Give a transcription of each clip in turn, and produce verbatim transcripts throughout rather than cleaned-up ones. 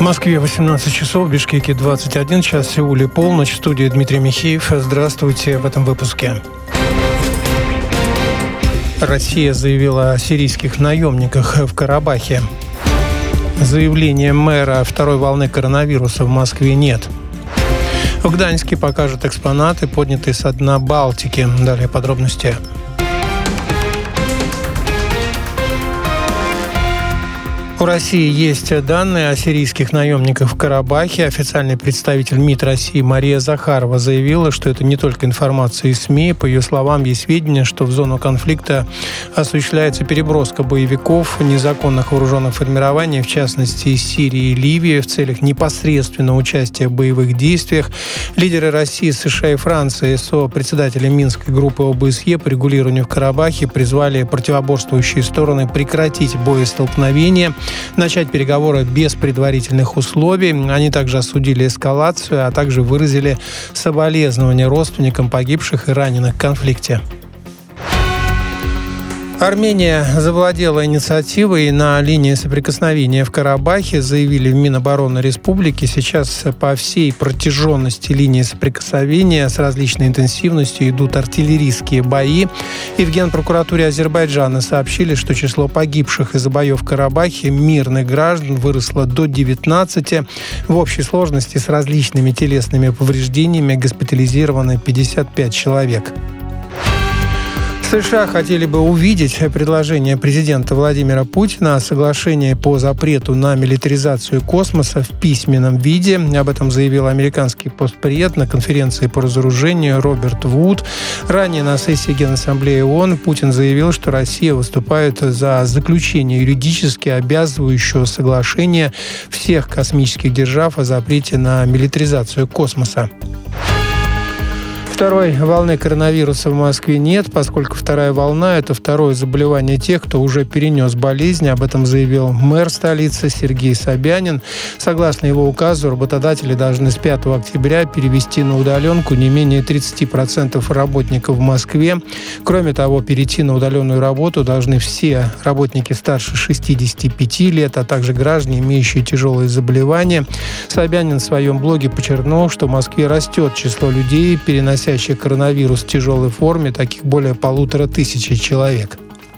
Москве восемнадцать часов, в Бишкеке двадцать один час, в Сеуле полночь. В студии Дмитрий Михеев. Здравствуйте в этом выпуске. Россия заявила о сирийских наемниках в Карабахе. Заявления мэра второй волны коронавируса в Москве нет. В Гданьске покажут экспонаты, поднятые со дна Балтики. Далее подробности. У России есть данные о сирийских наемниках в Карабахе. Официальный представитель МИД России Мария Захарова заявила, что это не только информация из СМИ. По ее словам, есть сведения, что в зону конфликта осуществляется переброска боевиков незаконных вооруженных формирований, в частности из Сирии и Ливии, в целях непосредственного участия в боевых действиях. Лидеры России, США и Франции, сопредседатели Минской группы ОБСЕ по регулированию в Карабахе призвали противоборствующие стороны прекратить боестолкновения, начать переговоры без предварительных условий. Они также осудили эскалацию, а также выразили соболезнования родственникам погибших и раненых в конфликте. Армения завладела инициативой на линии соприкосновения в Карабахе, заявили в Минобороны Республики. Сейчас по всей протяженности линии соприкосновения с различной интенсивностью идут артиллерийские бои. И в Генпрокуратуре Азербайджана сообщили, что число погибших из-за боев в Карабахе мирных граждан выросло до девятнадцати. В общей сложности с различными телесными повреждениями госпитализированы пятьдесят пять человек. США хотели бы увидеть предложение президента Владимира Путина о соглашении по запрету на милитаризацию космоса в письменном виде. Об этом заявил американский постпред на конференции по разоружению Роберт Вуд. Ранее на сессии Генассамблеи ООН Путин заявил, что Россия выступает за заключение юридически обязывающего соглашения всех космических держав о запрете на милитаризацию космоса. Второй волны коронавируса в Москве нет, поскольку вторая волна – это второе заболевание тех, кто уже перенес болезнь. Об этом заявил мэр столицы Сергей Собянин. Согласно его указу, работодатели должны с пятого октября перевести на удаленку не менее тридцать процентов работников в Москве. Кроме того, перейти на удаленную работу должны все работники старше шестидесяти пяти лет, а также граждане, имеющие тяжелые заболевания. Собянин в своем блоге подчеркнул, что в Москве растет число людей, переносящих коронавирус в тяжелой форме, таких более полутора тысячи человек.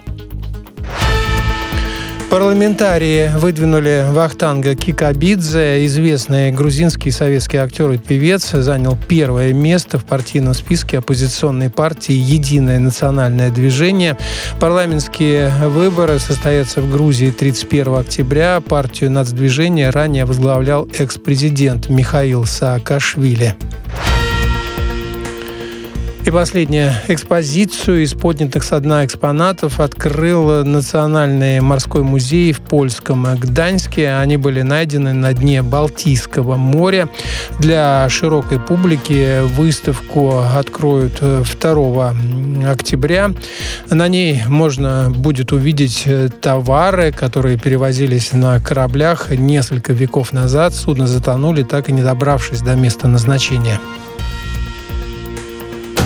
Парламентарии выдвинули Вахтанга Кикабидзе. Известный грузинский советский актер и певец занял первое место в партийном списке оппозиционной партии «Единое национальное движение». Парламентские выборы состоятся в Грузии тридцать первого октября. Партию нацдвижения ранее возглавлял экс-президент Михаил Саакашвили. И последняя. Экспозицию из поднятых со дна экспонатов открыл Национальный морской музей в польском Гданьске. Они были найдены на дне Балтийского моря. Для широкой публики выставку откроют второго октября. На ней можно будет увидеть товары, которые перевозились на кораблях несколько веков назад. Судно затонули, так и не добравшись до места назначения.